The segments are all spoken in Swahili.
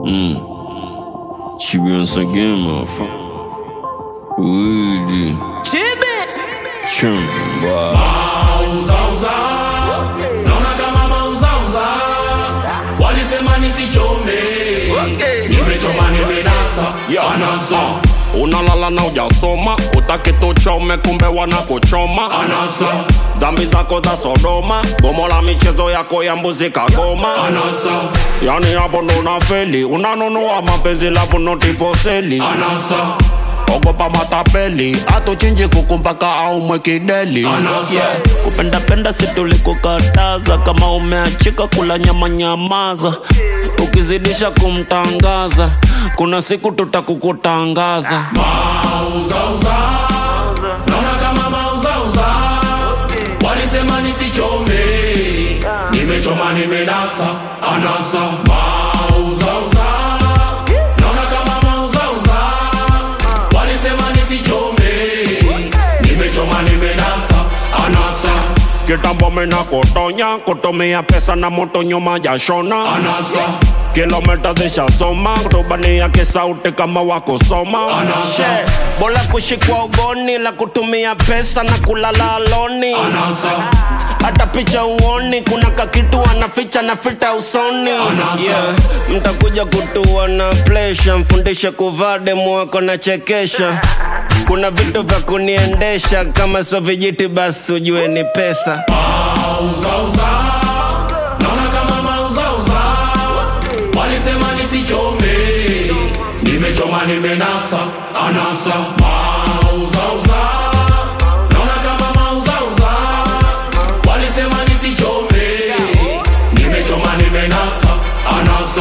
Chibi once again, motherfucker. Woody. Chibi. Chumba. Mauzauza. Naona kama mauzauza. Walisema nisichome. Nimechoma nimenasa. Anasa. Unalala na ujasoma, utaki tuchome kumbe wanakuchoma. Anasa. Dhambi zako za Sodoma, gomo la michezo yako ya mbuzi kagoma. Anasa. Yani hapo ndo unafeli, unanunua mapenzi labu notiposeli. Anasa. Ogopa matapeli, atuchinji kuku mpaka aumwe kideli. Anasa. Kupenda si tulikukataza, kama umeachika kula nyama nyamaza. Ukizidisha kumtangaza, kuna siku tutakukutangaza. Mauzauza. Naona kama mauzauza. Walisema nisichome. Nimechoma nimenasa. Anasa. Mauzauza. Naona kama mauzauza. Walisema nisichome. Nimechoma nimenasa. Anasa. Kitambo mena kutonya, kutumia pesa na moto nyuma ya shona. Anasa. Kilomita zishasoma, kutubania kisauti kama wakusoma. Anasa. Bola kushikwa ugoni, la kutumia pesa na kulala aloni. Anasa. Hata picha uoni, kuna kakitu anaficha na fita usoni. Anasa. Mtakuja kutua na plesha, mfundishe kuvaa demu wako na chekesha. Kuna vitu vya kuniendesha, kama sio vijiti basi ujue ni pesa. Mauzauza. Naona kama mauzauza. Walisema nisichome. Nimechoma nimenasa. Anasa. Mauzauza. Naona kama mauzauza. Walisema nisichome. Nimechoma nimenasa. Anasa.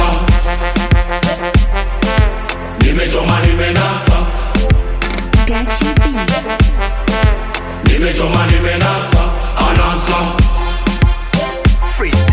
Nimechoma nimenasa. Nimechoma nimenasa. Anasa. Free.